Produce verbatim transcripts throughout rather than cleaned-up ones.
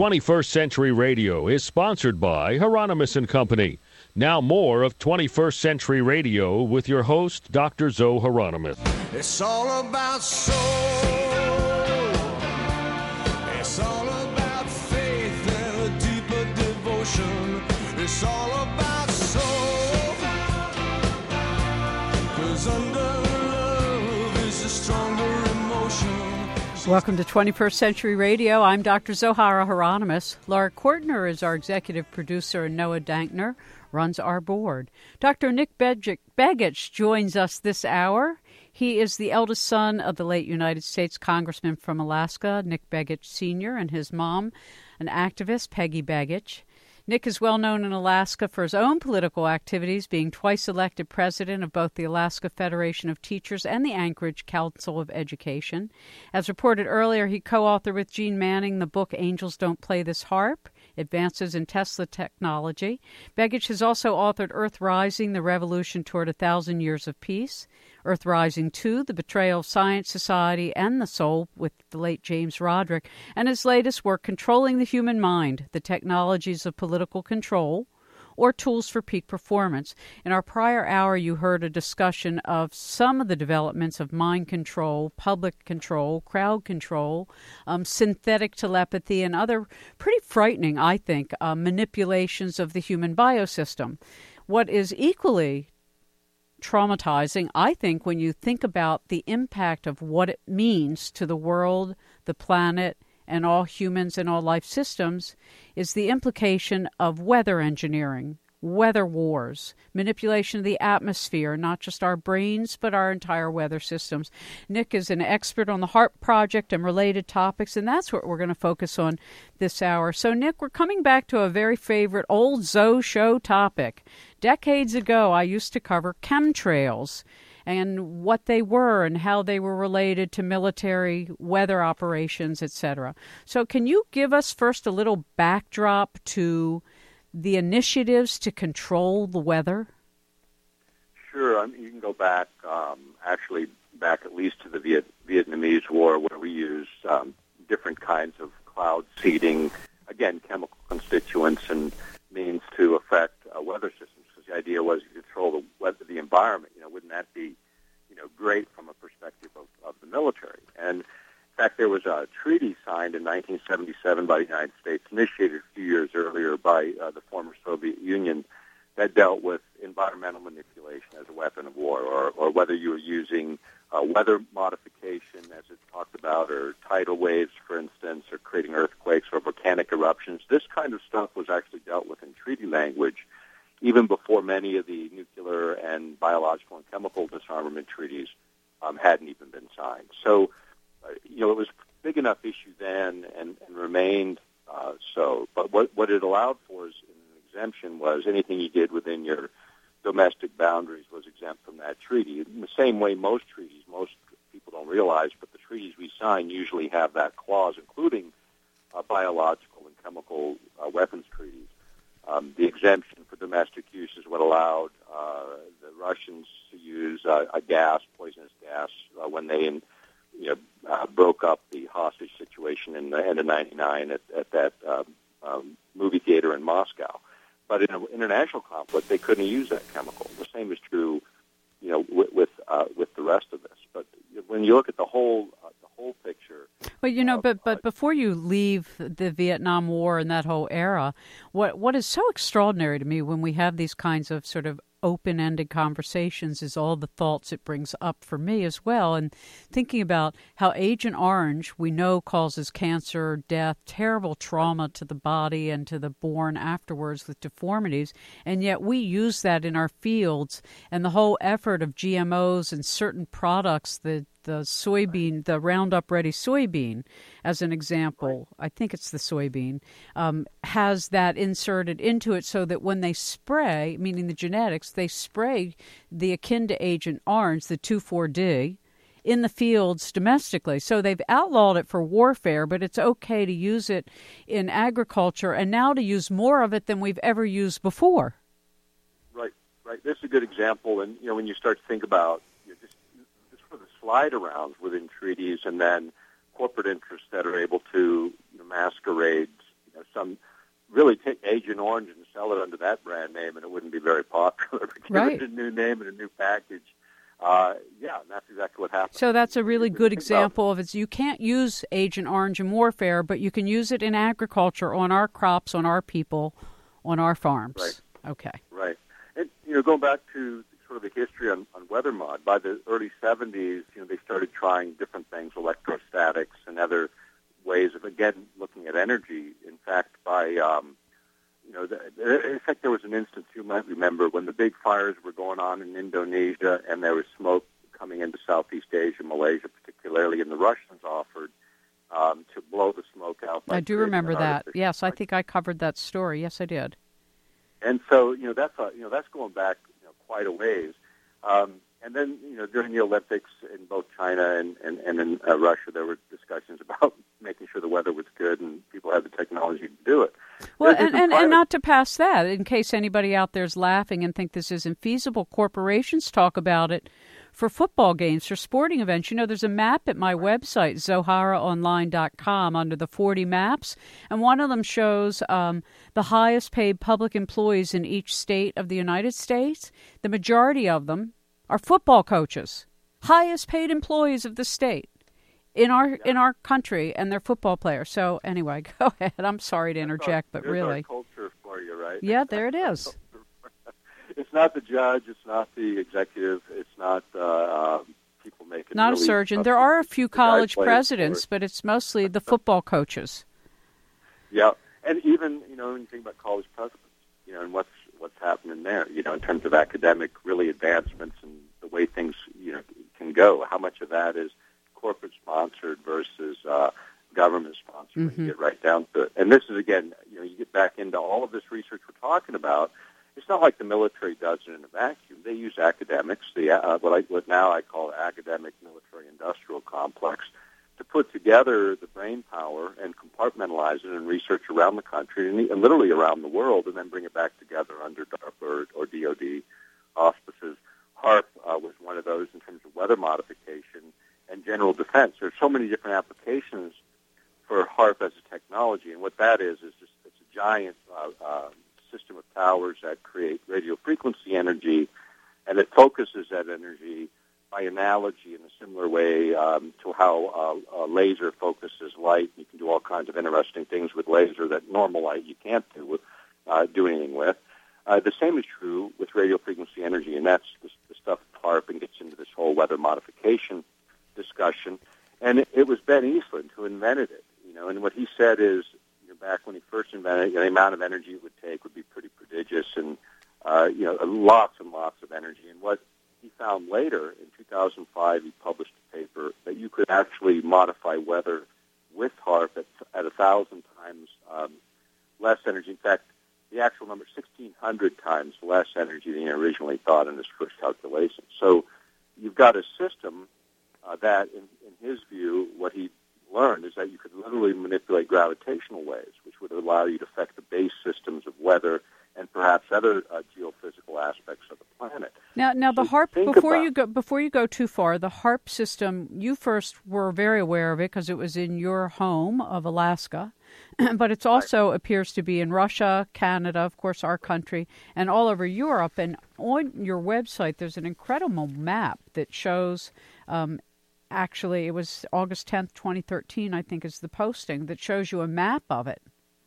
twenty-first Century Radio is sponsored by Hieronymus and Company. Now more of twenty-first Century Radio with your host, Doctor Zoe Hieronymus. It's all about soul. It's all about faith and a deeper devotion. It's all about soul. 'Cause under love is a stronger emotion. Welcome to twenty-first Century Radio. I'm Doctor Zohara Hieronymus. Laura Kortner is our executive producer, and Noah Dankner runs our board. Doctor Nick Begich joins us this hour. He is the eldest son of the late United States Congressman from Alaska, Nick Begich Senior, and his mom, an activist, Peggy Begich. Nick is well known in Alaska for his own political activities, being twice elected president of both the Alaska Federation of Teachers and the Anchorage Council of Education. As reported earlier, he co-authored with Gene Manning the book Angels Don't Play This Harp, Advances in Tesla Technology. Begich has also authored Earth Rising, The Revolution Toward a Thousand Years of Peace, Earth Rising two, The Betrayal of Science, Society, and the Soul with the late James Roderick, and his latest work, Controlling the Human Mind, The Technologies of Political Control, or Tools for Peak Performance. In our prior hour, you heard a discussion of some of the developments of mind control, public control, crowd control, um, synthetic telepathy, and other pretty frightening, I think, uh, manipulations of the human biosystem. What is equally traumatizing, I think, when you think about the impact of what it means to the world, the planet, and all humans and all life systems, is the implication of weather engineering, weather wars, manipulation of the atmosphere, not just our brains, but our entire weather systems. Nick is an expert on the HARP project and related topics, and that's what we're going to focus on this hour. So, Nick, we're coming back to a very favorite old Zoe show topic. Decades ago, I used to cover chemtrails and what they were and how they were related to military weather operations, et cetera. So can you give us first a little backdrop to the initiatives to control the weather? Sure. I mean, you can go back, um, actually back at least to the Viet- Vietnamese War, where we used um, different kinds of cloud seeding, again, chemical constituents and means to affect uh, weather systems. Because the idea was you control the weather, the environment. You know, wouldn't that be, you know, great from a perspective of, of the military? And in fact, there was a treaty signed in nineteen seventy-seven by the United States, initiated a few years earlier by uh, the former Soviet Union, that dealt with environmental manipulation as a weapon of war, or, or whether you were using uh, weather modification, as it's talked about, or tidal waves, for instance, or creating earthquakes or volcanic eruptions. This kind of stuff was actually dealt with in treaty language even before many of the nuclear and biological and chemical disarmament treaties um, hadn't even been signed. So, uh, you know, it was a big enough issue then and, and remained uh, so. But what, what it allowed for is an exemption was anything you did within your domestic boundaries was exempt from that treaty. In the same way most treaties, most people don't realize, but the treaties we sign usually have that clause, including uh, biological and chemical uh, weapons treaties. Um, the exemption for domestic use is what allowed uh, the Russians to use uh, a gas, poisonous gas, uh, when they in, you know, uh, broke up the hostage situation in the end of ninety-nine at, at that um, um, movie theater in Moscow. But in an international conflict, they couldn't use that chemical. The same is true, you know, with with, uh, with the rest of this. But when you look at the whole uh, the whole picture. Well, you know, of, but but uh, before you leave the Vietnam War and that whole era, what what is so extraordinary to me when we have these kinds of sort of open-ended conversations is all the thoughts it brings up for me as well. And thinking about how Agent Orange, we know, causes cancer, death, terrible trauma to the body and to the born afterwards with deformities. And yet we use that in our fields, and the whole effort of G M Os and certain products, the the soybean, the Roundup Ready soybean, as an example, I think it's the soybean, um, has that inserted into it so that when they spray, meaning the genetics, they spray the akin to Agent Orange, the two four D, in the fields domestically. So they've outlawed it for warfare, but it's okay to use it in agriculture, and now to use more of it than we've ever used before. Right, right. This is a good example, and you know, when you start to think about you know, just, just for the slide arounds within treaties, and then corporate interests that are able to you know, masquerade some really take Agent Orange and sell it under that brand name, and it wouldn't be very popular. But give Right. it a new name and a new package. Uh, yeah, and that's exactly what happened. So that's a really good Think example of it. You can't use Agent Orange in warfare, but you can use it in agriculture on our crops, on our people, on our farms. Right. Okay. Right. And, you know, going back to sort of the history on, on weather mod, by the early seventies, you know, they started trying different things, electrostatics and other ways of, again, looking at energy. In fact, by, um, you know, the, in fact, there was an instance you might remember when the big fires were going on in Indonesia and there was smoke coming into Southeast Asia, Malaysia particularly, and the Russians offered um, to blow the smoke out. by I do creating remember an that. artificial Yes, I fire. think I covered that story. Yes, I did. And so, you know, that's a, you know that's going back you know, quite a ways. Um, and then, you know, during the Olympics in both China and, and, and in uh, Russia, there were discussions about making sure the weather was good and people had the technology to do it. Well, There's and, even and, private- and not to pass that, in case anybody out there is laughing and think this isn't feasible, corporations talk about it for football games, for sporting events. You know, there's a map at my website, zohara online dot com, under the forty maps, and one of them shows um, the highest paid public employees in each state of the United States. The majority of them are football coaches, highest paid employees of the state in our in our country, and they're football players. So anyway, go ahead. I'm sorry to interject, but There's really. our culture for you, right? Yeah, there it is. It's not the judge. It's not the executive. It's not uh, uh, people making. Not a really surgeon. tough There are a decisions. few The guy college playing presidents, for it. but it's mostly the football coaches. Yeah, and even you know when you think about college presidents, you know, and what's what's happening there, you know, in terms of academic really advancements and the way things you know can go. How much of that is corporate sponsored versus uh, government sponsored? When Mm-hmm. you get right down to it, and this is again, you know, you get back into all of this research we're talking about. It's not like the military does it in a vacuum. They use academics, the uh, what I what now I call academic military industrial complex, to put together the brain power and compartmentalize it and research around the country and, and literally around the world, and then bring it back together under DARPA or, or D O D auspices. HAARP uh, was one of those in terms of weather modification and general defense. There's so many different applications for HAARP as a technology, and what that is is just it's a giant uh, uh, system of towers that create radio frequency energy, and it focuses that energy by analogy in a similar way um, to how uh, a laser focuses light. You can do all kinds of interesting things with laser that normal light you can't do with, uh, do anything with. Uh, the same is true with radio frequency energy, and that's the, the stuff HAARP and gets into this whole weather modification discussion. And it, it was Ben Eastland who invented it, you know. And what he said is, you know, back when he first invented it, you know, the amount of energy it would take would be pretty prodigious, and uh, you know, lots and lots of energy. And what he found later, in two thousand five, he published a paper that you could actually modify weather with HAARP at, at a thousand times um, less energy. In fact, the actual number, sixteen hundred times less energy than he originally thought in his first calculation. So you've got a system uh, that, in, in his view, what he learned is that you could literally manipulate gravitational waves, which would allow you to affect the base systems of weather and perhaps other uh, geophysical aspects of the planet. Now, now the So HAARP. think Before about- you go, before you go too far, the HAARP system. You first were very aware of it because it was in your home of Alaska, but it also appears to be in Russia, Canada, of course, our country, and all over Europe. And on your website, there's an incredible map that shows. Um, actually, it was August tenth, twenty thirteen. I think is the posting that shows you a map of it.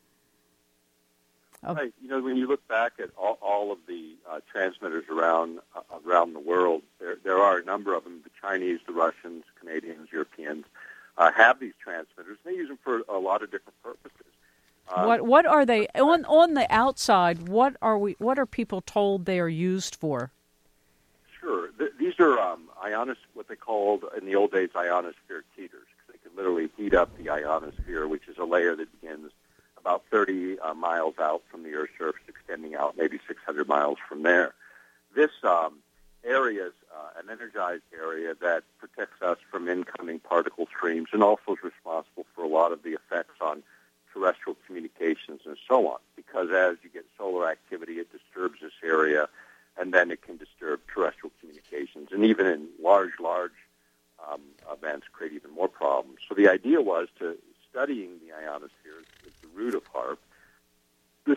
Of- Right. You know, when you look back at all, all of the uh, transmitters around uh, around the world, there there are a number of them. The Chinese, the Russians, Canadians, Europeans uh, have these transmitters. They use them for a lot of different purposes. Um, What what are they on on the outside? What are we? What are people told they are used for? Sure. Th- these are um, ionos, what they called in the old days ionospheric heaters, because they could literally heat up the ionosphere, which is a layer that begins about thirty uh, miles out from the Earth's surface, extending out maybe six hundred miles from there. This um, area is uh, an energized area that protects us from incoming particle streams and also is responsible for a lot of the effects on terrestrial communications and so on, because as you get solar activity, it disturbs this area, and then it can disturb terrestrial communications, and even in large, large um, events create even more problems. So the idea was to studying the ionosphere is the root of HAARP,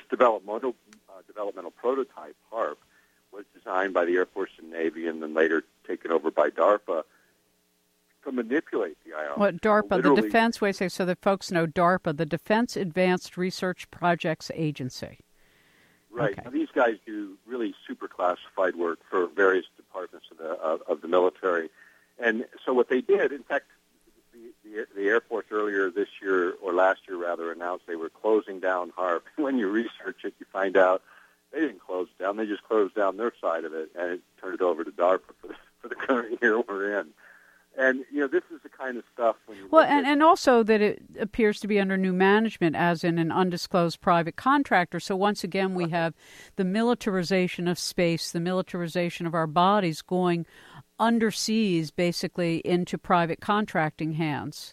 developmental uh, developmental prototype, HARP, was designed by the Air Force and Navy and then later taken over by DARPA to manipulate the ionosphere. What, DARPA, Literally, the Defense, wait a second, so that folks know DARPA, the Defense Advanced Research Projects Agency. Right. Okay. Now, these guys do really super classified work for various departments of the of, of the military. And so what they did, in fact, the, the, the Air Force earlier this year, or last year rather, announced they were closing down HARP. When you research it, you find out they didn't close it down. They just closed down their side of it and it turned it over to DARPA for the, for the current year we're in. And, you know, this is the kind of stuff when you Well, look and, at, and also that it appears to be under new management, as in an undisclosed private contractor. So once again, we have the militarization of space, the militarization of our bodies going underseas, basically, into private contracting hands.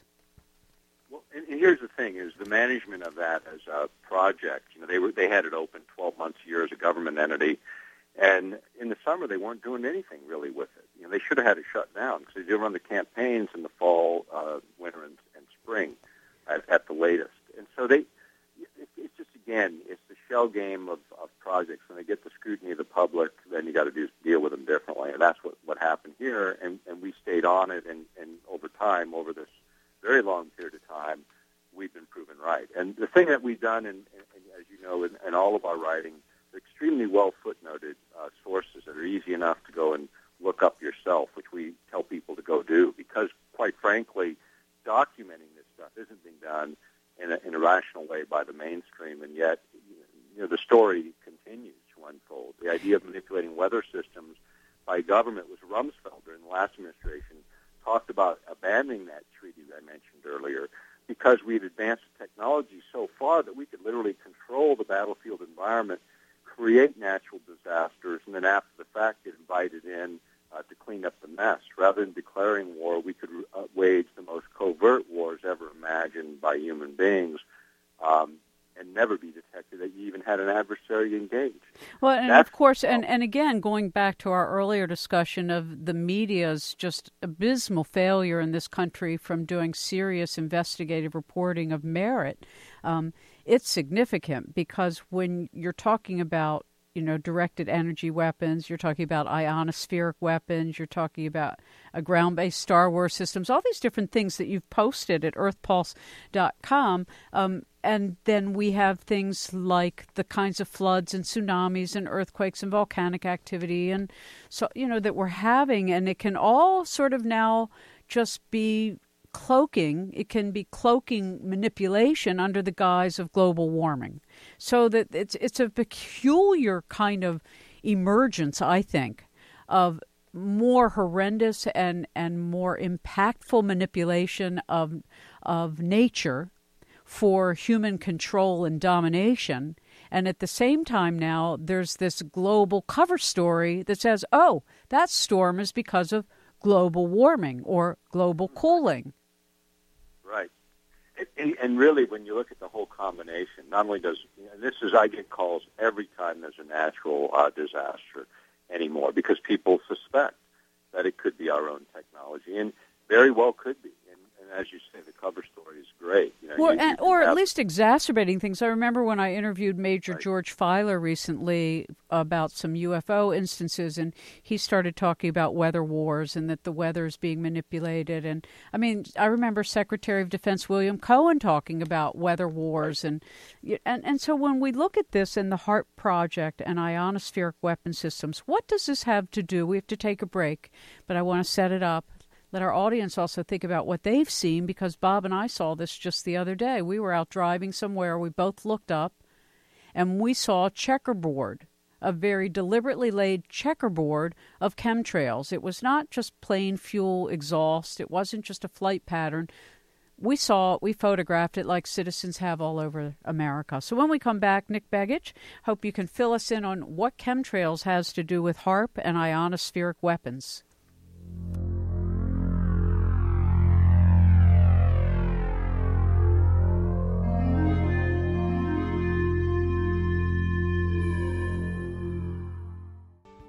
Well, and, and here's the thing: is the management of that as a project. You know, they were they had it open twelve months a year as a government entity, and in the summer they weren't doing anything really with it. You know, they should have had it shut down because they did run the campaigns in the fall, uh, winter, and, and spring at, at the latest. And so they, it, it's just again, it's the shell game of, of projects. When they get the scrutiny of the public, then you got to do deal with them differently, and that's what, what happened here. And, and we stayed on it, and, and over time, over this very long period of time, we've been proven right. And the thing that we've done, and, and as you know, in, in all of our writing, they're extremely well footnoted uh, sources that are easy enough to go and look up yourself, which we tell people to go do, because quite frankly, documenting this stuff isn't being done in a, in a rational way by the mainstream, and yet, you know, the story continues to unfold. The idea of manipulating weather systems by government was Rumsfelder in the last administration talked about abandoning that treaty I mentioned earlier because we'd advanced the technology so far that we could literally control the battlefield environment, create natural disasters, and then after the fact get invited in uh, to clean up the mess. Rather than declaring war, we could uh, wage the most covert wars ever imagined by human beings um, and never be detected that you even had an adversary engaged. Well, and That's, of course, and, and again, going back to our earlier discussion of the media's just abysmal failure in this country from doing serious investigative reporting of merit, um, it's significant because when you're talking about, you know, directed energy weapons, you're talking about ionospheric weapons, you're talking about a ground-based Star Wars systems, all these different things that you've posted at earth pulse dot com. Um, and then we have things like the kinds of floods and tsunamis and earthquakes and volcanic activity and so, you know, that we're having. And it can all sort of now just be cloaking, it can be cloaking manipulation under the guise of global warming. So that it's it's a peculiar kind of emergence, I think, of more horrendous and, and more impactful manipulation of of nature for human control and domination. And at the same time now, there's this global cover story that says, oh, that storm is because of global warming or global cooling. Right. And, and really, when you look at the whole combination, not only does, you know, this is, I get calls every time there's a natural uh, disaster anymore because people suspect that it could be our own technology, and very well could be. And, and as you say, the cover story is great. You know, Or, you, and, you or have, at least exacerbating things. I remember when I interviewed Major Right. George Filer recently about some U F O instances, and he started talking about weather wars and that the weather is being manipulated. And I mean, I remember Secretary of Defense William Cohen talking about weather wars. Right. And, and, and so when we look at this in the HARP project and ionospheric weapon systems, what does this have to do? We have to take a break, but I want to set it up. Let our audience also think about what they've seen, because Bob and I saw this just the other day. We were out driving somewhere. We both looked up, and we saw a checkerboard, a very deliberately laid checkerboard of chemtrails. It was not just plain fuel exhaust. It wasn't just a flight pattern. We saw it. We photographed it like citizens have all over America. So when we come back, Nick Begich, hope you can fill us in on what chemtrails has to do with HARP and ionospheric weapons.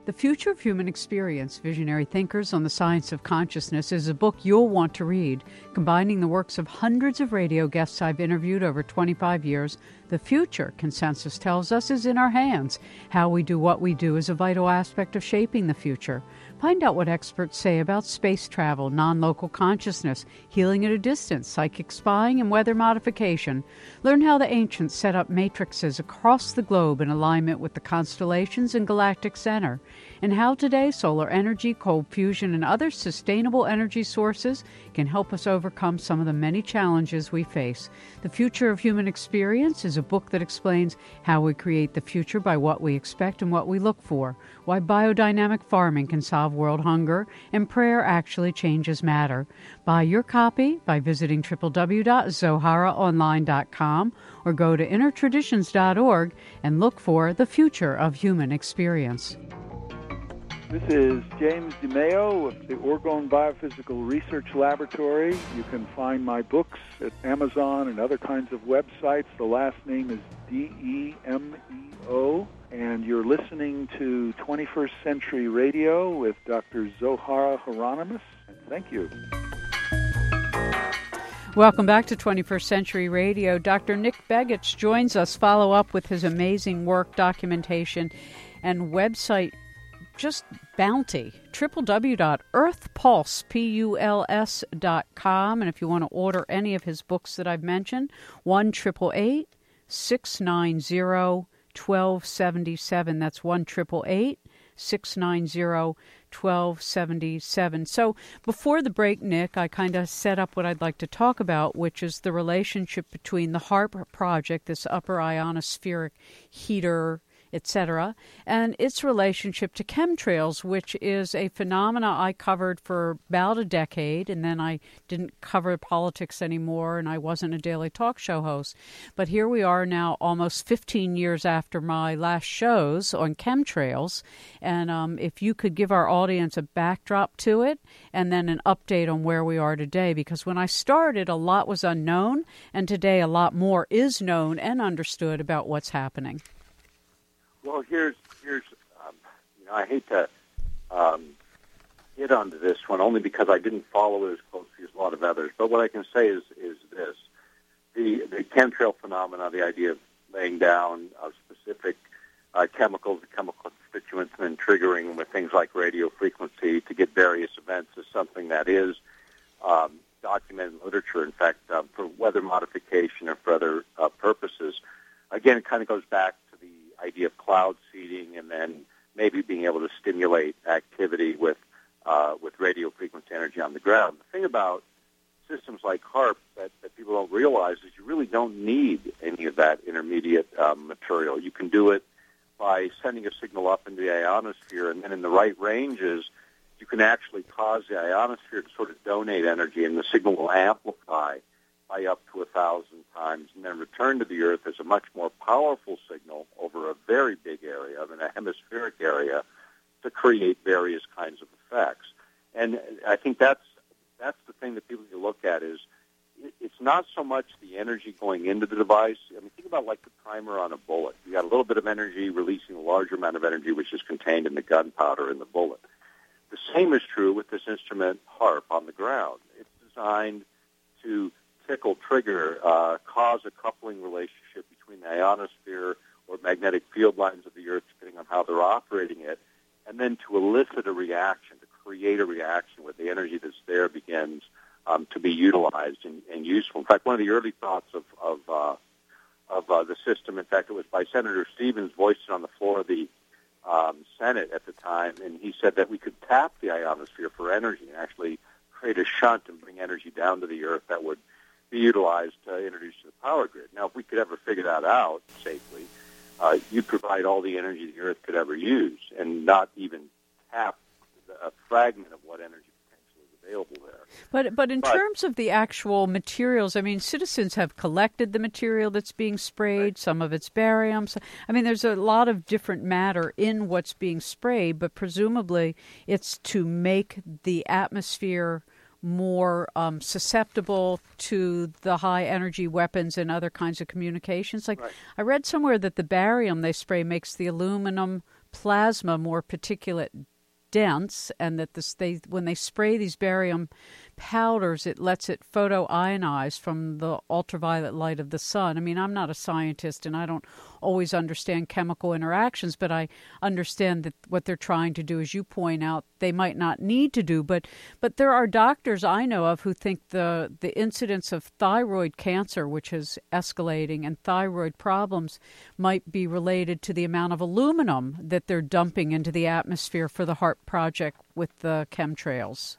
The Future of Human Experience, Visionary Thinkers on the Science of Consciousness, is a book you'll want to read. Combining the works of hundreds of radio guests I've interviewed over twenty-five years, the future, consensus tells us, is in our hands. How we do what we do is a vital aspect of shaping the future. Find out what experts say about space travel, non-local consciousness, healing at a distance, psychic spying, and weather modification. Learn how the ancients set up matrices across the globe in alignment with the constellations and galactic center, and how today solar energy, cold fusion, and other sustainable energy sources can help us overcome some of the many challenges we face. The Future of Human Experience is a book that explains how we create the future by what we expect and what we look for, why biodynamic farming can solve world hunger, and prayer actually changes matter. Buy your copy by visiting w w w dot zohara online dot com or go to inner traditions dot org and look for The Future of Human Experience. This is James DeMeo with the Orgone Biophysical Research Laboratory. You can find my books at Amazon and other kinds of websites. The last name is D E M E O. And you're listening to twenty-first Century Radio with Doctor Zohara Hieronymus. And thank you. Welcome back to twenty-first Century Radio. Doctor Nick Begich joins us, follow up with his amazing work, documentation, and website just bounty, w w w dot earth pulse dot com. And if you want to order any of his books that I've mentioned, one eight eight eight, six nine zero, one two seven seven. That's one eight eight eight, six nine zero, one two seven seven. So before the break, Nick, I kind of set up what I'd like to talk about, which is the relationship between the HAARP project, this upper ionospheric heater, et cetera, and its relationship to chemtrails, which is a phenomena I covered for about a decade, and then I didn't cover politics anymore, and I wasn't a daily talk show host. But here we are now almost fifteen years after my last shows on chemtrails, and um, if you could give our audience a backdrop to it, and then an update on where we are today, because when I started, a lot was unknown, and today a lot more is known and understood about what's happening. Well, here's here's um, you know I hate to um, hit onto this one only because I didn't follow it as closely as a lot of others. But what I can say is is this: the the chemtrail phenomena, the idea of laying down of specific uh, chemicals, chemical constituents, and then triggering with things like radio frequency to get various events, is something that is um, documented in literature. In fact, um, for weather modification or for other uh, purposes. Again, it kind of goes back to the idea of cloud seeding and then maybe being able to stimulate activity with uh, with radio frequency energy on the ground. The thing about systems like HAARP that, that people don't realize is you really don't need any of that intermediate um, material. You can do it by sending a signal up into the ionosphere, and then in the right ranges, you can actually cause the ionosphere to sort of donate energy, and the signal will amplify by up to a thousand times, and then return to the Earth as a much more powerful signal over a very big area, I mean a hemispheric area, to create various kinds of effects. And I think that's that's the thing that people can look at is it's not so much the energy going into the device. I mean, think about like the primer on a bullet. You got a little bit of energy releasing a larger amount of energy, which is contained in the gunpowder in the bullet. The same is true with this instrument HAARP on the ground. It's designed to tickle, trigger, uh, cause a coupling relationship between the ionosphere or magnetic field lines of the Earth, depending on how they're operating it, and then to elicit a reaction, to create a reaction where the energy that's there begins um, to be utilized and, and useful. In fact, one of the early thoughts of of, uh, of uh, the system, in fact, it was by Senator Stevens, voiced it on the floor of the um, Senate at the time, and he said that we could tap the ionosphere for energy and actually create a shunt and bring energy down to the Earth that would be utilized to introduce to the power grid. Now, if we could ever figure that out safely, uh, you'd provide all the energy the Earth could ever use and not even tap a fragment of what energy potential is available there. But but in but, terms of the actual materials, I mean, citizens have collected the material that's being sprayed. Right. Some of it's barium. So, I mean, there's a lot of different matter in what's being sprayed, but presumably it's to make the atmosphere more um, susceptible to the high-energy weapons and other kinds of communications. Like, right. I read somewhere that the barium they spray makes the aluminum plasma more particulate dense, and that this, they, when they spray these barium powders, it lets it photoionize from the ultraviolet light of the sun. I mean, I'm not a scientist, and I don't always understand chemical interactions, but I understand that what they're trying to do, as you point out, they might not need to do. But but there are doctors I know of who think the, the incidence of thyroid cancer, which is escalating, and thyroid problems might be related to the amount of aluminum that they're dumping into the atmosphere for the HAARP project with the chemtrails.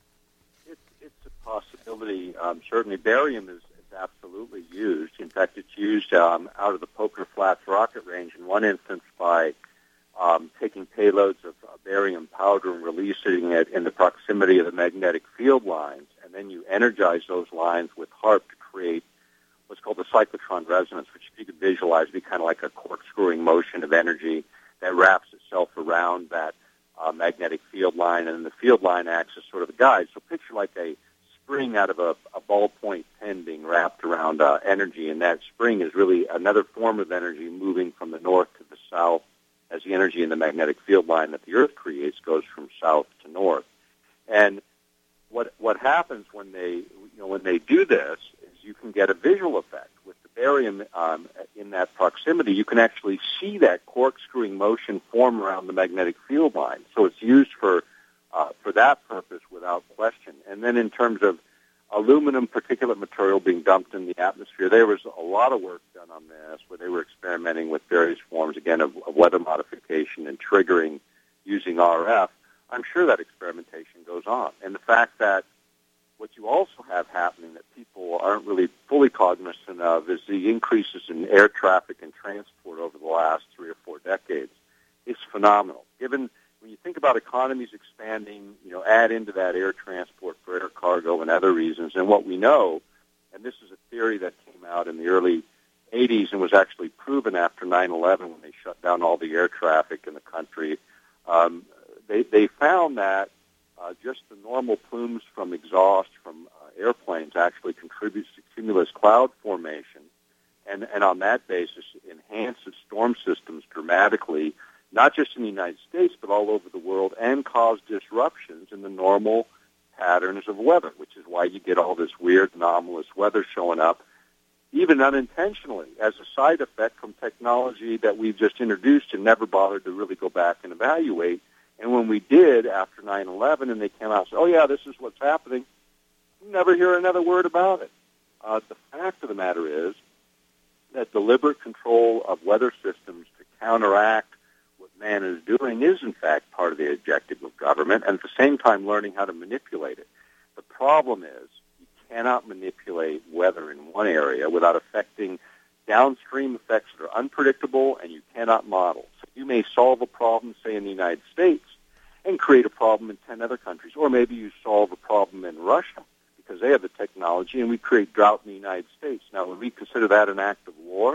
Possibility. Um, certainly, barium is, is absolutely used. In fact, it's used um, out of the Poker Flats rocket range in one instance by um, taking payloads of uh, barium powder and releasing it in the proximity of the magnetic field lines, and then you energize those lines with HAARP to create what's called the cyclotron resonance, which you could visualize be kind of like a corkscrewing motion of energy that wraps itself around that uh, magnetic field line, and the field line acts as sort of a guide. So picture like a spring out of a, a ballpoint pen being wrapped around uh, energy, and that spring is really another form of energy moving from the north to the south as the energy in the magnetic field line that the Earth creates goes from south to north. And what what happens when they you know when they do this is you can get a visual effect with the barium um, in that proximity. You can actually see that corkscrewing motion form around the magnetic field line. So it's used for Uh, for that purpose without question. And then in terms of aluminum particulate material being dumped in the atmosphere, there was a lot of work done on this where they were experimenting with various forms, again, of, of weather modification and triggering using R F. I'm sure that experimentation goes on. And the fact that what you also have happening that people aren't really fully cognizant of is the increases in air traffic and transport over the last three or four decades is phenomenal. Given when you think about economies expanding, you know, add into that air transport for air cargo and other reasons. And what we know, and this is a theory that came out in the early eighties and was actually proven after nine eleven when they shut down all the air traffic in the country, um, they, they found that uh, just the normal plumes from exhaust from uh, airplanes actually contributes to cumulus cloud formation. And, and on that basis, enhances storm systems dramatically, not just in the United States, but all over the world, and cause disruptions in the normal patterns of weather, which is why you get all this weird, anomalous weather showing up, even unintentionally, as a side effect from technology that we've just introduced and never bothered to really go back and evaluate. And when we did after nine eleven and they came out and said, oh, yeah, this is what's happening, you never hear another word about it. Uh, the fact of the matter is that deliberate control of weather systems to counteract man is doing is, in fact, part of the objective of government, and at the same time learning how to manipulate it. The problem is you cannot manipulate weather in one area without affecting downstream effects that are unpredictable, and you cannot model. So you may solve a problem, say, in the United States, and create a problem in ten other countries, or maybe you solve a problem in Russia because they have the technology, and we create drought in the United States. Now, would we consider that an act of war?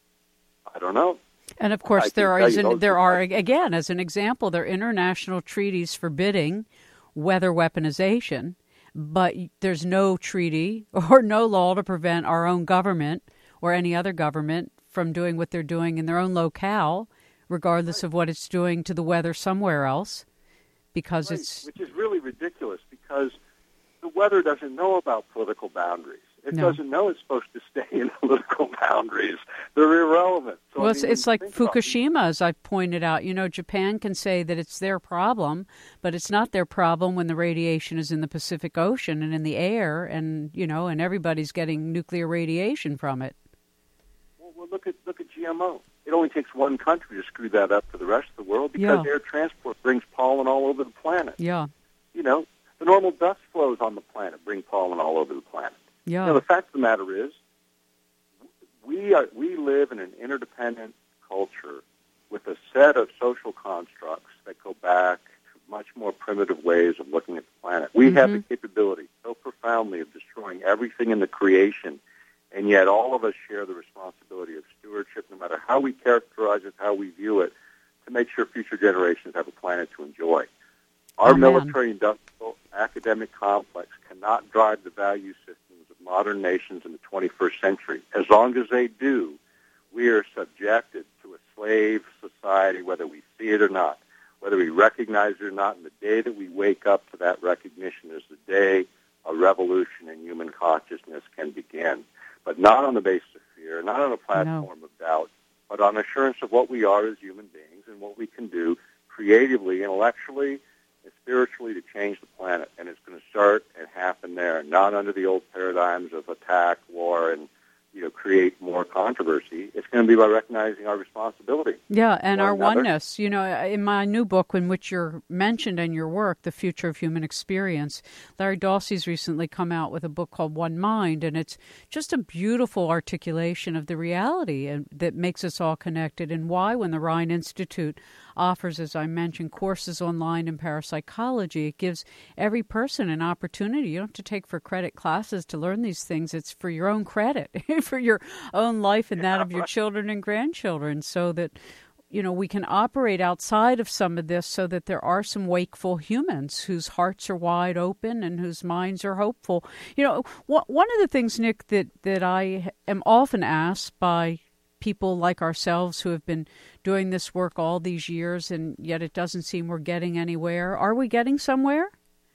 I don't know. And, of course, there are, an, there are, again, as an example, there are international treaties forbidding weather weaponization, but there's no treaty or no law to prevent our own government or any other government from doing what they're doing in their own locale, regardless right. of what it's doing to the weather somewhere else, because right. it's... Which is really ridiculous, because the weather doesn't know about political boundaries. It no. doesn't know it's supposed to stay in political boundaries. They're irrelevant. So, well, I it's, mean, it's like Fukushima, as I've pointed out. You know, Japan can say that it's their problem, but it's not their problem when the radiation is in the Pacific Ocean and in the air, and, you know, and everybody's getting nuclear radiation from it. Well, well look at look at G M O. It only takes one country to screw that up for the rest of the world because yeah. air transport brings pollen all over the planet. Yeah. You know, the normal dust flows on the planet bring pollen all over the planet. Yeah. You know, the fact of the matter is, we are, we live in an interdependent culture with a set of social constructs that go back to much more primitive ways of looking at the planet. We mm-hmm. have the capability so profoundly of destroying everything in the creation, and yet all of us share the responsibility of stewardship, no matter how we characterize it, how we view it, to make sure future generations have a planet to enjoy. Our oh, military-industrial academic complex cannot drive the value systems of modern nations in the twenty-first century. As long as they do, we are subjected to a slave society society, whether we see it or not, whether we recognize it or not. And the day that we wake up to that recognition is the day a revolution in human consciousness can begin. But not on the basis of fear, not on a platform no. of doubt, but on assurance of what we are as human beings and what we can do creatively, intellectually, and spiritually to change the planet. And it's going to start and happen there, not under the old paradigms of attack, war, and you know, create more controversy. It's going to be by recognizing our responsibility. Yeah, and our another. oneness. You know, in my new book, in which you're mentioned in your work, The Future of Human Experience, Larry Dossey's recently come out with a book called One Mind, and it's just a beautiful articulation of the reality and that makes us all connected, and why when the Rhine Institute offers, as I mentioned, courses online in parapsychology, it gives every person an opportunity. You don't have to take for credit classes to learn these things. It's for your own credit, for your own life and that of your children and grandchildren, so that, you know, we can operate outside of some of this so that there are some wakeful humans whose hearts are wide open and whose minds are hopeful. You know, wh- one of the things, Nick, that, that I am often asked by people like ourselves who have been doing this work all these years, and yet it doesn't seem we're getting anywhere. Are we getting somewhere?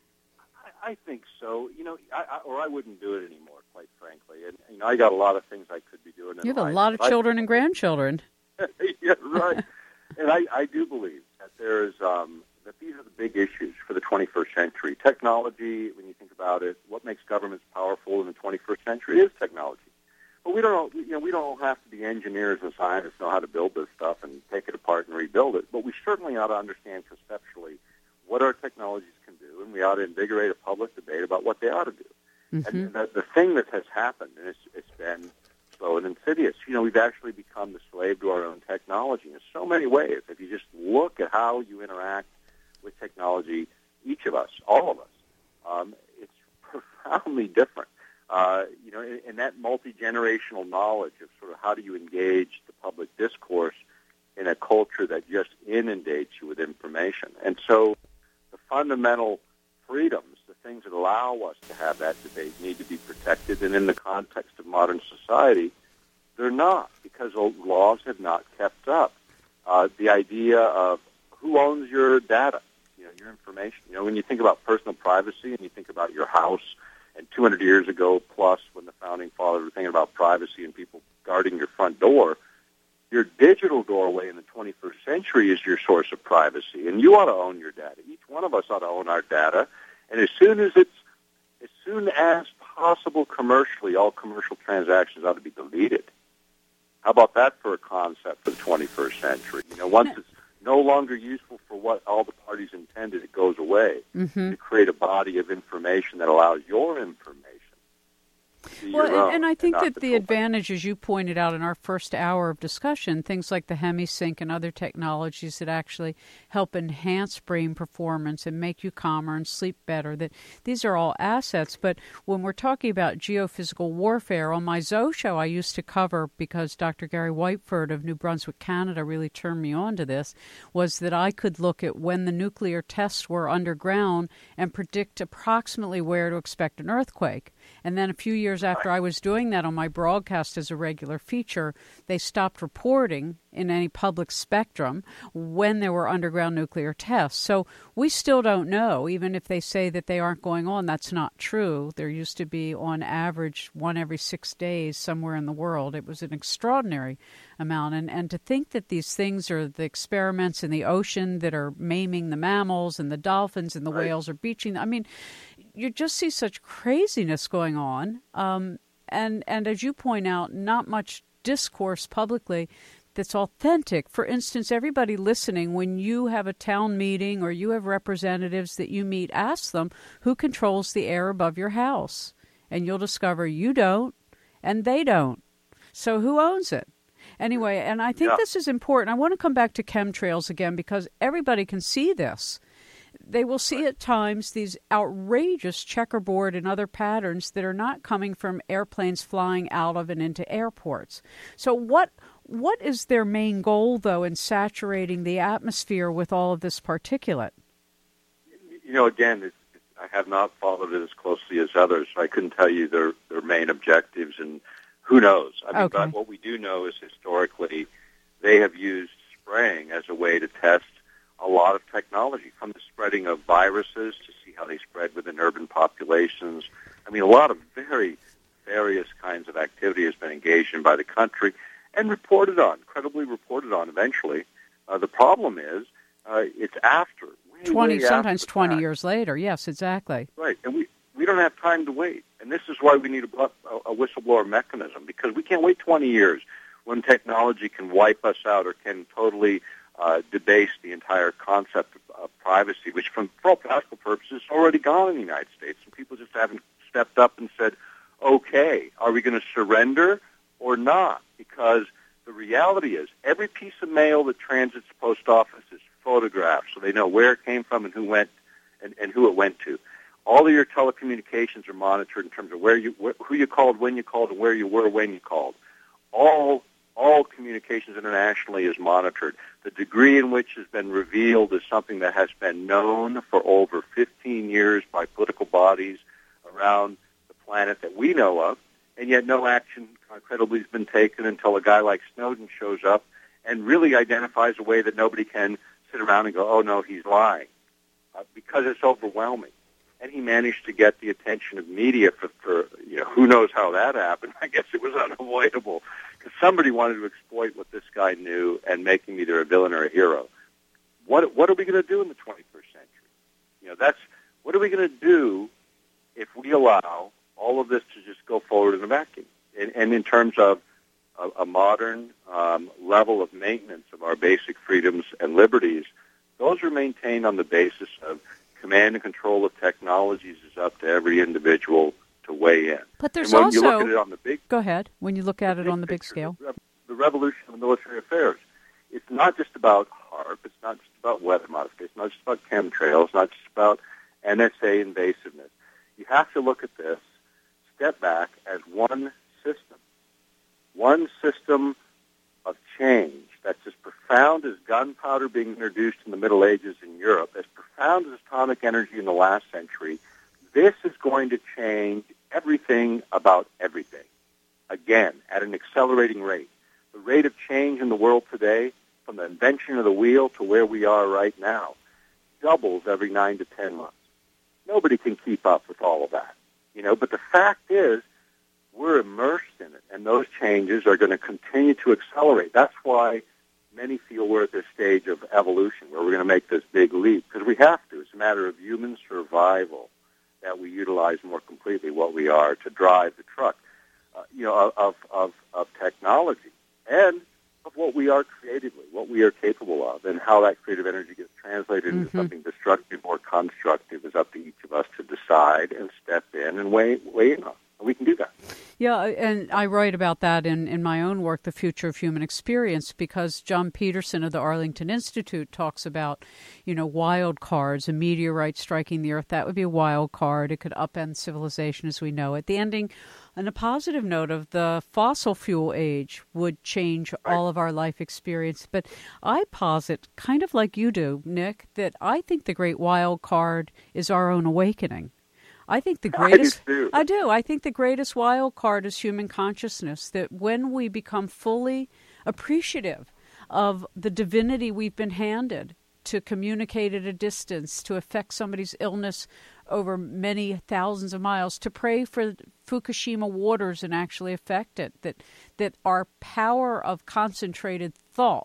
I, I think so. You know, I, I, or I wouldn't do it anymore, quite frankly. And you know, I got a lot of things I could be doing. In you have life, a lot of children I, and grandchildren. Yeah, right. And I, I do believe that there's um, that these are the big issues for the twenty-first century. Technology, when you think about it, what makes governments powerful in the twenty-first century is technology. But we don't, you know, we don't have to be engineers and scientists to know how to build this stuff and take it apart and rebuild it. But we certainly ought to understand conceptually what our technologies can do, and we ought to invigorate a public debate about what they ought to do. Mm-hmm. And the, the thing that has happened, and it's, it's been slow and insidious, you know, we've actually become the slave to our own technology in so many ways. If you just look at how you interact with technology, each of us, all of us, um, it's profoundly different. Uh, you know, and, and that multi-generational knowledge of sort of how do you engage the public discourse in a culture that just inundates you with information. And so the fundamental freedoms, the things that allow us to have that debate, need to be protected. And in the context of modern society, they're not, because laws have not kept up. Uh, the idea of who owns your data, you know, your information. You know, when you think about personal privacy and you think about your house, and two hundred years ago plus, when the Founding Fathers were thinking about privacy and people guarding your front door, your digital doorway in the twenty-first century is your source of privacy, and you ought to own your data. Each one of us ought to own our data, and as soon as it's, as soon as possible commercially, all commercial transactions ought to be deleted. How about that for a concept for the twenty-first century? You know, once it's no longer useful for what all the parties intended, it goes away mm-hmm. to create a body of information that allows your information. Well, and, and I think that the advantage, as you pointed out in our first hour of discussion, things like the HemiSync and other technologies that actually help enhance brain performance and make you calmer and sleep better, that these are all assets. But when we're talking about geophysical warfare, on my Zoe show I used to cover, because Doctor Gary Whiteford of New Brunswick, Canada, really turned me on to this, was that I could look at when the nuclear tests were underground and predict approximately where to expect an earthquake. And then a few years after I was doing that on my broadcast as a regular feature, they stopped reporting in any public spectrum when there were underground nuclear tests. So we still don't know, even if they say that they aren't going on, that's not true. There used to be, on average, one every six days somewhere in the world. It was an extraordinary amount. And, and to think that these things are the experiments in the ocean that are maiming the mammals and the dolphins and the right. whales are beaching, I mean, you just see such craziness going on. Um, and, and as you point out, not much discourse publicly that's authentic. For instance, everybody listening, when you have a town meeting or you have representatives that you meet, ask them who controls the air above your house. And you'll discover you don't and they don't. So who owns it? Anyway, and I think yeah. this is important. I want to come back to chemtrails again because everybody can see this. They will see at times these outrageous checkerboard and other patterns that are not coming from airplanes flying out of and into airports. So what what is their main goal, though, in saturating the atmosphere with all of this particulate? You know, again, it's, I have not followed it as closely as others. So I couldn't tell you their, their main objectives, and who knows. I mean, okay. But what we do know is historically they have used spraying as a way to test a lot of technology, from the spreading of viruses to see how they spread within urban populations. I mean, a lot of very various kinds of activity has been engaged in by the country and reported on, credibly reported on eventually. Uh, the problem is uh, it's after. Way, twenty, way sometimes after twenty fact. years later. Yes, exactly. Right, and we, we don't have time to wait. And this is why we need a, a whistleblower mechanism, because we can't wait twenty years when technology can wipe us out or can totally uh, debase the entire concept of, of privacy, which from, for all practical purposes is already gone in the United States. And people just haven't stepped up and said, okay, are we going to surrender or not? Because the reality is every piece of mail that transits the post office is photographed so they know where it came from and who went and, and who it went to. All of your telecommunications are monitored in terms of where you, wh- who you called, when you called, and where you were when you called. All all communications internationally is monitored. The degree in which has been revealed is something that has been known for over fifteen years by political bodies around the planet that we know of, and yet no action uh, credibly has been taken until a guy like Snowden shows up and really identifies a way that nobody can sit around and go, oh, no, he's lying, uh, because it's overwhelming. And he managed to get the attention of media for, for, you know, who knows how that happened. I guess it was unavoidable because somebody wanted to exploit what this guy knew and make him either a villain or a hero. What what are we going to do in the twenty-first century? You know, that's what are we going to do if we allow all of this to just go forward in a vacuum? And, and in terms of a, a modern um, level of maintenance of our basic freedoms and liberties, those are maintained on the basis of command and control of technologies is up to every individual to weigh in. But there's and when also... you look at it on the big... Go ahead. When you look at it big on the big picture, scale. The, the revolution of military affairs. It's not just about HAARP. It's not just about weather modification. It's not just about chemtrails. It's not just about N S A invasiveness. You have to look at this, step back as one system. One system of change that's as profound as gunpowder being introduced in the Middle Ages in Europe, as profound as atomic energy in the last century. This is going to change everything about everything, again, at an accelerating rate. The rate of change in the world today, from the invention of the wheel to where we are right now, doubles every nine to ten months. Nobody can keep up with all of that, you know, but the fact is we're immersed in it, and those changes are going to continue to accelerate. That's why many feel we're at this stage of evolution where we're going to make this big leap, because we have to. It's a matter of human survival that we utilize more completely what we are to drive the truck, uh, you know, of, of, of technology and of what we are creatively, what we are capable of, and how that creative energy gets translated into Mm-hmm. something destructive or constructive is up to each of us to decide and step in and weigh, weigh in on. And we can do that. Yeah, and I write about that in, in my own work, The Future of Human Experience, because John Peterson of the Arlington Institute talks about, you know, wild cards, a meteorite striking the Earth. That would be a wild card. It could upend civilization as we know it. The ending, on a positive note, of the fossil fuel age would change Right. all of our life experience. But I posit, kind of like you do, Nick, that I think the great wild card is our own awakening. I think the greatest I do. I do. I think the greatest wild card is human consciousness, that when we become fully appreciative of the divinity we've been handed to communicate at a distance, to affect somebody's illness over many thousands of miles, to pray for Fukushima waters and actually affect it, that that our power of concentrated thought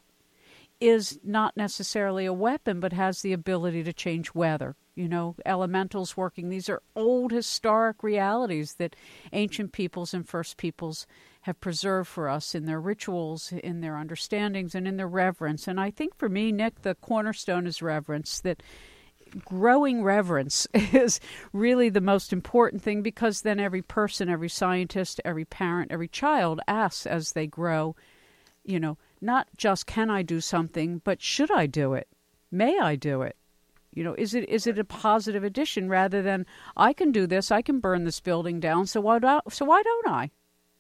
is not necessarily a weapon, but has the ability to change weather. You know, elementals working. These are old historic realities that ancient peoples and first peoples have preserved for us in their rituals, in their understandings, and in their reverence. And I think for me, Nick, the cornerstone is reverence, that growing reverence is really the most important thing, because then every person, every scientist, every parent, every child asks as they grow, you know, not just can I do something, but should I do it? May I do it? You know, is it is it a positive addition rather than I can do this, I can burn this building down, so why do, so why don't I?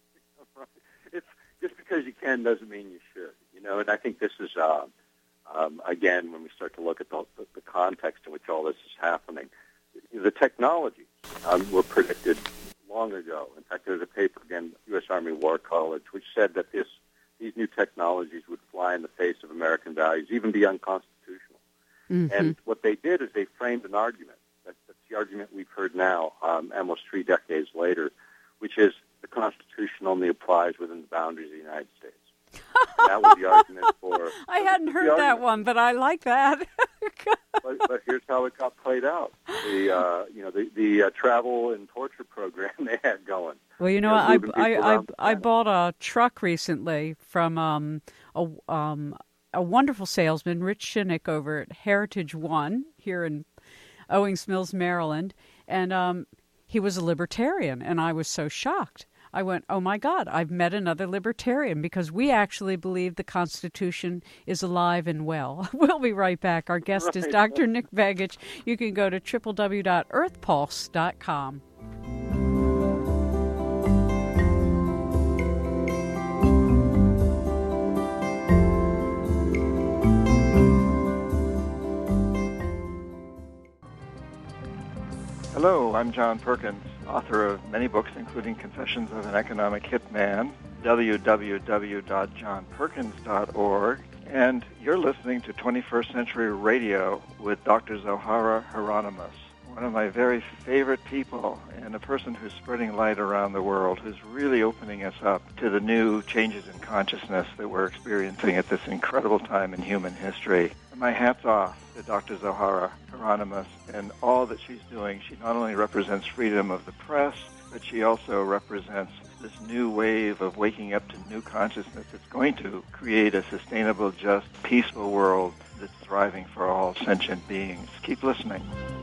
It's just because you can doesn't mean you should, you know. And I think this is uh, um, again when we start to look at the, the, the context in which all this is happening. The technologies um, were predicted long ago. In fact, there's a paper again, U S Army War College, which said that this these new technologies would fly in the face of American values, even be unconstitutional. Mm-hmm. And what they did is they framed an argument. That's, that's the argument we've heard now, um, almost three decades later, which is the Constitution only applies within the boundaries of the United States. And that was the argument for... I hadn't heard that one, but I like that. but, but here's how it got played out. The uh, you know the the uh, travel and torture program they had going. Well, you know, you know I I I, I bought a truck recently from um a um a wonderful salesman, Rich Shinnick, over at Heritage One here in Owings Mills, Maryland, and um he was a libertarian, and I was so shocked. I went, oh, my God, I've met another libertarian, because we actually believe the Constitution is alive and well. We'll be right back. Our guest right. is Doctor Nick Begich. You can go to w w w dot earth pulse dot com. Hello, I'm John Perkins, author of many books, including Confessions of an Economic Hitman, w w w dot john perkins dot org, and you're listening to twenty-first Century Radio with Doctor Zohara Hieronymus, one of my very favorite people, and a person who's spreading light around the world, who's really opening us up to the new changes in consciousness that we're experiencing at this incredible time in human history. And my hat's off to Doctor Zohara Hieronymus and all that she's doing. She not only represents freedom of the press, but she also represents this new wave of waking up to new consciousness that's going to create a sustainable, just, peaceful world that's thriving for all sentient beings. Keep listening.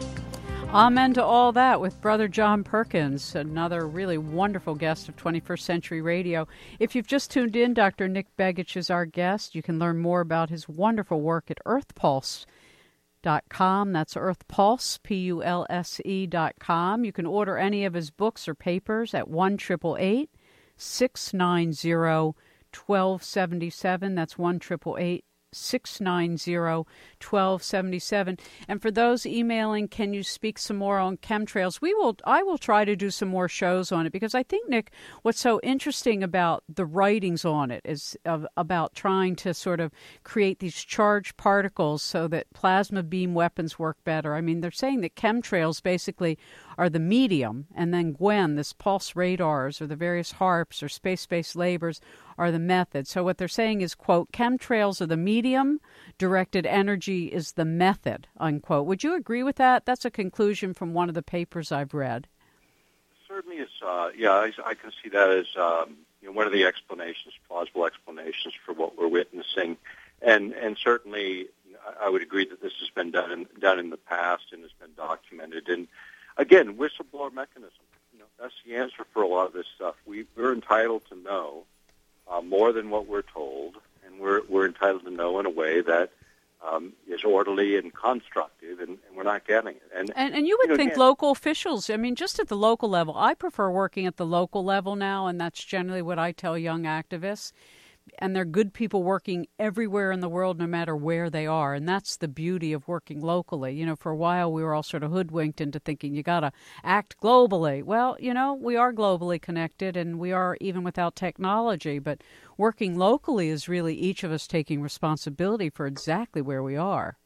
Amen to all that with Brother John Perkins, another really wonderful guest of twenty-first Century Radio. If you've just tuned in, Doctor Nick Begich is our guest. You can learn more about his wonderful work at earth pulse dot com. That's earthpulse, P U L S E dot com. You can order any of his books or papers at one eight eight eight, six nine zero, one two seven seven. That's one eight eight eight, six nine zero, one two seven seven. And for those emailing, can you speak some more on chemtrails? We will. I will try to do some more shows on it, because I think, Nick, what's so interesting about the writings on it is uh, about trying to sort of create these charged particles so that plasma beam weapons work better. I mean, they're saying that chemtrails basically are the medium, and then Gwen, this pulse radars, or the various HARPs or space-based labors are the method. So what they're saying is, quote, chemtrails are the medium, directed energy is the method, unquote. Would you agree with that? That's a conclusion from one of the papers I've read. Certainly is, uh, yeah, I, I can see that as um, you know, one of the explanations, plausible explanations for what we're witnessing. And and certainly you know, I would agree that this has been done in, done in the past and has been documented. And again, whistleblower mechanism, you know, that's the answer for a lot of this stuff. We, we're entitled to know uh, more than what we're told, and we're we're entitled to know in a way that um, is orderly and constructive, and, and we're not getting it. And and, and you would you know, think again, local officials, I mean, just at the local level, I prefer working at the local level now, and that's generally what I tell young activists. And they're good people working everywhere in the world, no matter where they are. And that's the beauty of working locally. You know, for a while we were all sort of hoodwinked into thinking you got to act globally. Well, you know, we are globally connected, and we are even without technology. But working locally is really each of us taking responsibility for exactly where we are.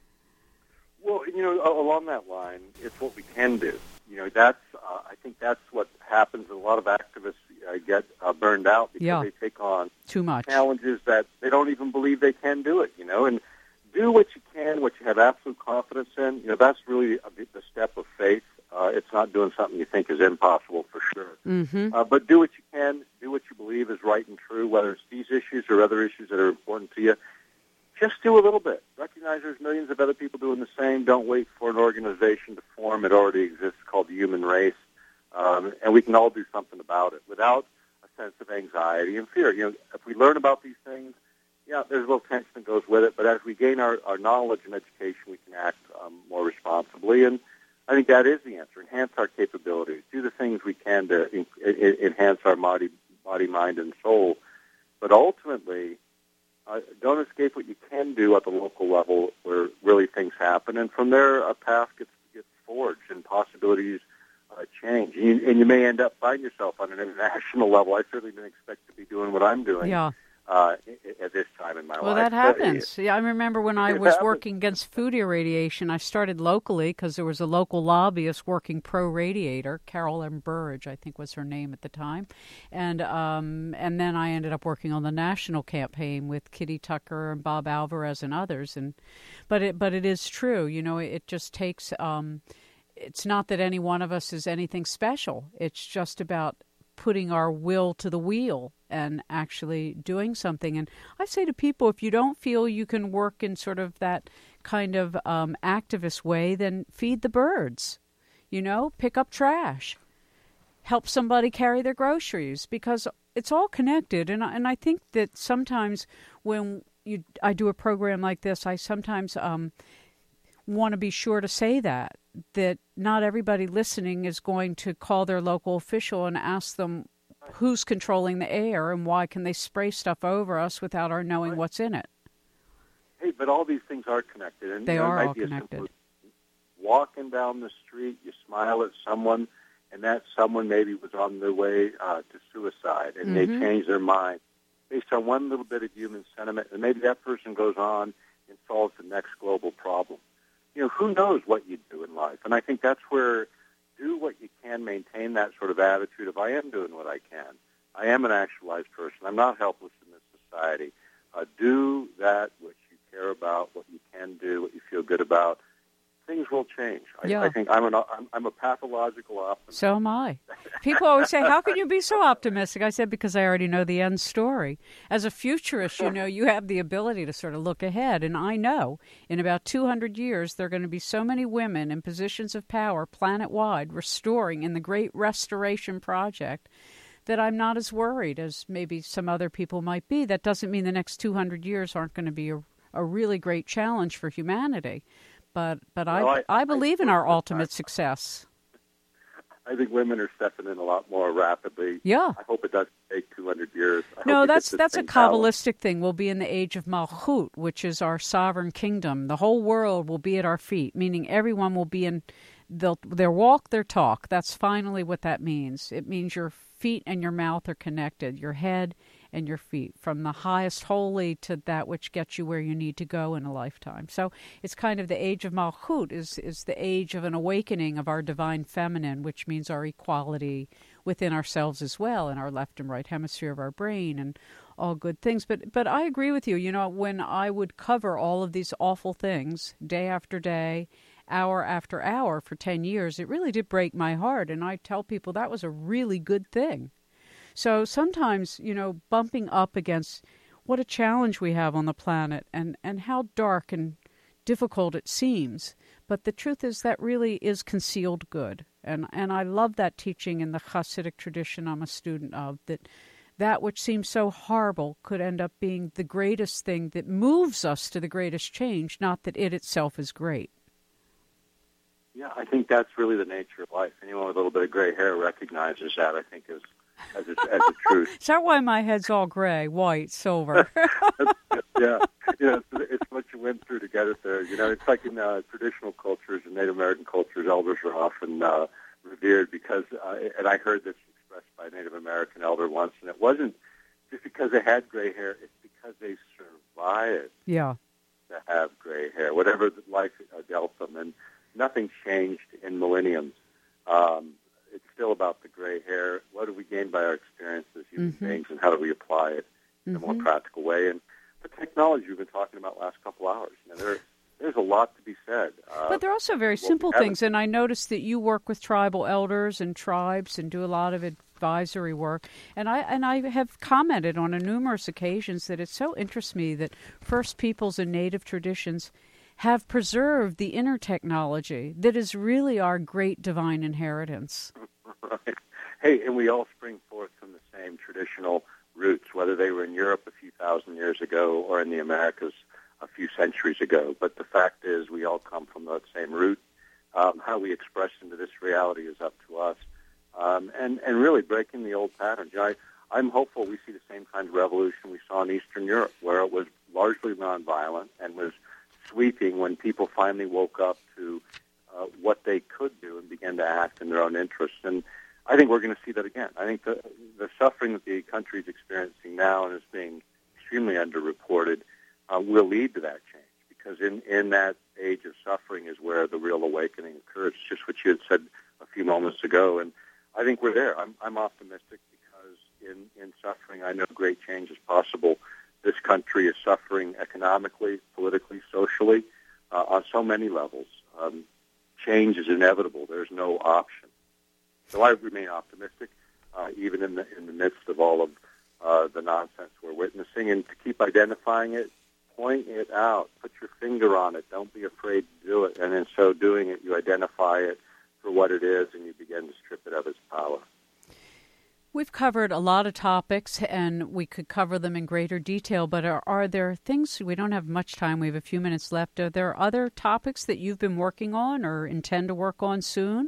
Well, you know, along that line, it's what we can do. You know, that's uh, I think that's what happens. A lot of activists uh, get uh, burned out because yeah. they take on too much challenges that they don't even believe they can do it. You know, and do what you can, what you have absolute confidence in. You know, that's really a, the step of faith. Uh, it's not doing something you think is impossible, for sure. Mm-hmm. Uh, but do what you can. Do what you believe is right and true, whether it's these issues or other issues that are important to you. Just do a little bit. Recognize there's millions of other people doing the same. Don't wait for an organization to form. It already exists, called the human race. Um, and we can all do something about it without a sense of anxiety and fear. You know, if we learn about these things, yeah, there's a little tension that goes with it. But as we gain our, our knowledge and education, we can act um, more responsibly. And I think that is the answer. Enhance our capabilities. Do the things we can to in, in, enhance our body, body, mind, and soul. But ultimately, Uh, don't escape what you can do at the local level where really things happen. And from there, a path gets, gets forged and possibilities uh, change. And you, and you may end up finding yourself on an international level. I certainly didn't expect to be doing what I'm doing. Yeah. uh, at this time in my well, life. Well, that But, happens. Yeah, I remember when I It was happens. working against food irradiation, I started locally because there was a local lobbyist working pro-radiator. Carol M. Burridge, I think was her name at the time. And um, and then I ended up working on the national campaign with Kitty Tucker and Bob Alvarez and others. And But it, but it is true. You know, it just takes... Um, it's not that any one of us is anything special. It's just about putting our will to the wheel and actually doing something. And I say to people, if you don't feel you can work in sort of that kind of um, activist way, then feed the birds, you know, pick up trash, help somebody carry their groceries, because it's all connected. And, and I think that sometimes when you I do a program like this, I sometimes um, want to be sure to say that, that not everybody listening is going to call their local official and ask them who's controlling the air and why can they spray stuff over us without our knowing Right. what's in it. Hey, but all these things are connected. And, They you know, are it might all be as connected. simple as walking down the street, you smile at someone, and that someone maybe was on their way uh, to suicide, and they Mhm. change their mind based on one little bit of human sentiment, and maybe that person goes on and solves the next global problem. You know, who knows what you do in life? And I think that's where do what you can, maintain that sort of attitude of I am doing what I can. I am an actualized person. I'm not helpless in this society. Uh, do that which you care about, what you can do, what you feel good about. Things will change. I, Yeah. I think I'm, an, I'm, I'm a pathological optimist. So am I. People always say, how can you be so optimistic? I said, because I already know the end story. As a futurist, you know, you have the ability to sort of look ahead. And I know in about two hundred years, there are going to be so many women in positions of power planet-wide restoring in the Great Restoration Project that I'm not as worried as maybe some other people might be. That doesn't mean the next two hundred years aren't going to be a, a really great challenge for humanity. But but Well, I, I- I believe I- in our I- ultimate success. I think women are stepping in a lot more rapidly. Yeah. I hope it doesn't take two hundred years. I No, hope we get that's this that's a thing balanced. Kabbalistic thing. We'll be in the age of Malchut, which is our sovereign kingdom. The whole world will be at our feet, meaning everyone will be in they'll, their walk, their talk. That's finally what that means. It means your feet and your mouth are connected, your head and your feet, from the highest holy to that which gets you where you need to go in a lifetime. So it's kind of the age of Malchut is, is the age of an awakening of our divine feminine, which means our equality within ourselves as well, in our left and right hemisphere of our brain and all good things. But but I agree with you. You know, when I would cover all of these awful things day after day, hour after hour for ten years, it really did break my heart. And I tell people that was a really good thing. So sometimes, you know, bumping up against what a challenge we have on the planet and, and how dark and difficult it seems. But the truth is that really is concealed good. And and I love that teaching in the Hasidic tradition I'm a student of, that that which seems so horrible could end up being the greatest thing that moves us to the greatest change, not that it itself is great. Yeah, I think that's really the nature of life. Anyone with a little bit of gray hair recognizes that, I think, as as a, as a truth. Is that why my head's all gray, white, silver? Yeah, you know, it's, it's what you went through to get it there. You know, it's like in uh, traditional cultures and Native American cultures, elders are often uh, revered because, uh, and I heard this expressed by a Native American elder once, and it wasn't just because they had gray hair, it's because they survived Yeah. to have gray hair, whatever life uh, dealt them. And nothing changed in millenniums. Um, it's still about the gray hair. What do we gain by our experience as human Mm-hmm. beings, and how do we apply it in a more practical way? And the technology we've been talking about last couple hours, you know, there, there's a lot to be said. Uh, But they're also very what we simple haven't- things. And I noticed that you work with tribal elders and tribes and do a lot of advisory work. And I and I have commented on numerous occasions that it so interests me that First Peoples and Native traditions have preserved the inner technology that is really our great divine inheritance. Right. Hey, and we all spring forth from the same traditional roots, whether they were in Europe a few thousand years ago or in the Americas a few centuries ago. But the fact is we all come from that same root. Um, how we express into this reality is up to us. Um, and, and really breaking the old patterns. I, I'm hopeful we see the same kind of revolution we saw in Eastern Europe, where it was largely nonviolent and was sweeping when people finally woke up to uh, what they could do and began to act in their own interests. And I think we're going to see that again. I think the, the suffering that the country is experiencing now and is being extremely underreported, uh, will lead to that change. Because in, in that age of suffering is where the real awakening occurs. It's just what you had said a few moments ago. And I think we're there. I'm, I'm optimistic because in, in suffering, I know great change is possible. This country is suffering economically, politically, socially, uh, on so many levels. Um, change is inevitable. There's no option. So I remain optimistic, uh, even in the in the midst of all of uh, the nonsense we're witnessing, and to keep identifying it, point it out, put your finger on it. Don't be afraid to do it. And in so doing it, you identify it for what it is, and you begin to strip it of its power. We've covered a lot of topics, and we could cover them in greater detail, but are, are there things, we don't have much time, we have a few minutes left, are there other topics that you've been working on or intend to work on soon?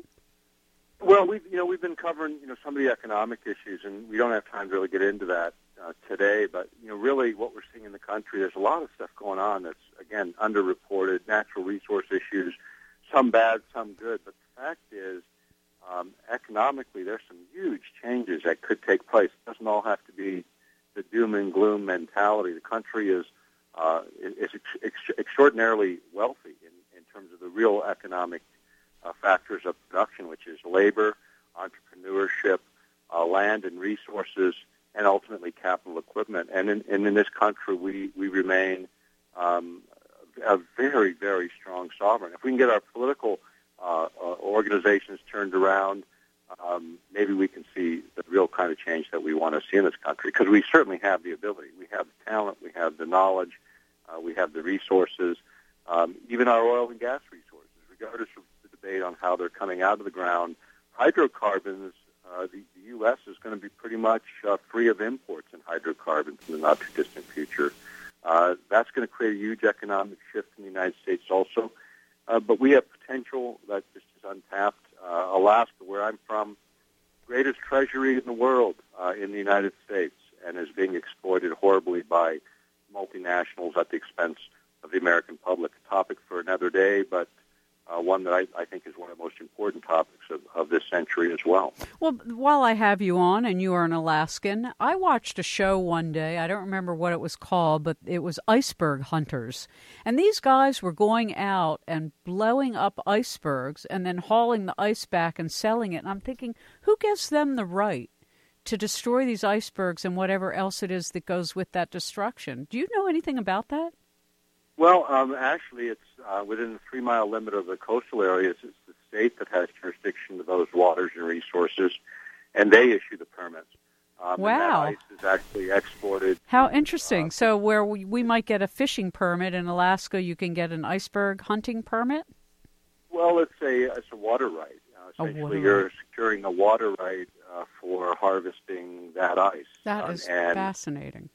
Well, we've, you know, we've been covering, you know, some of the economic issues, and we don't have time to really get into that uh, today, but, you know, really what we're seeing in the country, there's a lot of stuff going on that's, again, underreported, natural resource issues, some bad, some good, but the fact is, Um, economically, there's some huge changes that could take place. It doesn't all have to be the doom and gloom mentality. The country is uh, is ex- ex- extraordinarily wealthy in, in terms of the real economic uh, factors of production, which is labor, entrepreneurship, uh, land and resources, and ultimately capital equipment. And in, and in this country, we, we remain um, a very, very strong sovereign. If we can get our political Uh, uh, organizations turned around, um, maybe we can see the real kind of change that we want to see in this country, because we certainly have the ability. We have the talent, we have the knowledge, uh, we have the resources, um, even our oil and gas resources, regardless of the debate on how they're coming out of the ground. Hydrocarbons, uh, the, the U S is going to be pretty much uh, free of imports in hydrocarbons in the not-too-distant future. Uh, that's going to create a huge economic shift in the United States also. Uh, but we have potential that just is untapped. Uh, Alaska, where I'm from, greatest treasury in the world uh, in the United States, and is being exploited horribly by multinationals at the expense of the American public. A topic for another day, but uh, one that I, I think is one of the most important topics of, of this century as well. Well, while I have you on, and you are an Alaskan, I watched a show one day. I don't remember what it was called, but it was Iceberg Hunters. And these guys were going out and blowing up icebergs and then hauling the ice back and selling it. And I'm thinking, who gives them the right to destroy these icebergs and whatever else it is that goes with that destruction? Do you know anything about that? Well, um, actually, it's uh, within the three-mile limit of the coastal areas. It's the state that has jurisdiction to those waters and resources, and they issue the permits. Um, wow. And that ice is actually exported. How interesting. Uh, so where we, we might get a fishing permit in Alaska, you can get an iceberg hunting permit? Well, it's a, it's a water right. Uh, essentially, water you're right. securing a water right uh, for harvesting that ice. That um, is and fascinating.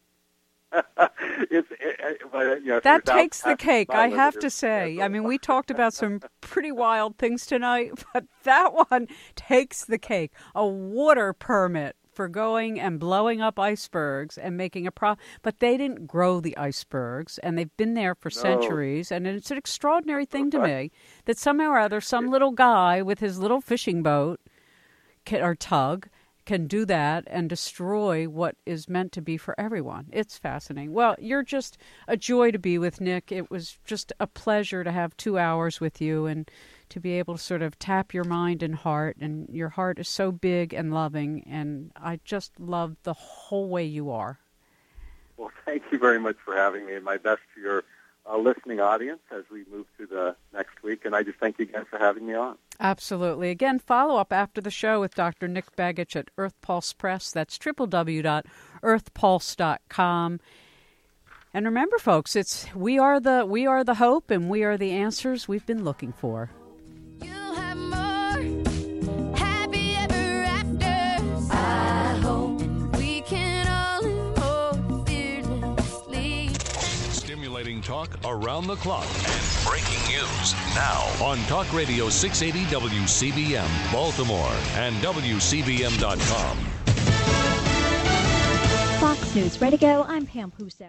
it's, it, it, but, you know, that without takes the cake, I have to limit, say. I mean, we talked about some pretty wild things tonight, but that one takes the cake. A water permit for going and blowing up icebergs and making a pro. But they didn't grow the icebergs, and they've been there for No. centuries. And it's an extraordinary thing to me that somehow or other, some little guy with his little fishing boat can, or tug can do that and destroy what is meant to be for everyone. It's fascinating. Well, you're just a joy to be with, Nick. It was just a pleasure to have two hours with you and to be able to sort of tap your mind and heart. And your heart is so big and loving, and I just love the whole way you are. Well, thank you very much for having me, and my best to your uh, listening audience as we move through the next week. And I just thank you again for having me on. Absolutely. Again, follow up after the show with Doctor Nick Begich at Earth Pulse Press. That's w w w dot earth pulse dot com. And remember, folks, it's we are the we are the hope, and we are the answers we've been looking for. You'll have more happy ever afters. I hope we can all live more fearlessly. Stimulating talk around the clock and breaking news now on Talk Radio six eighty W C B M Baltimore and W C B M dot com. Fox News Ready to Go. I'm Pam Puso.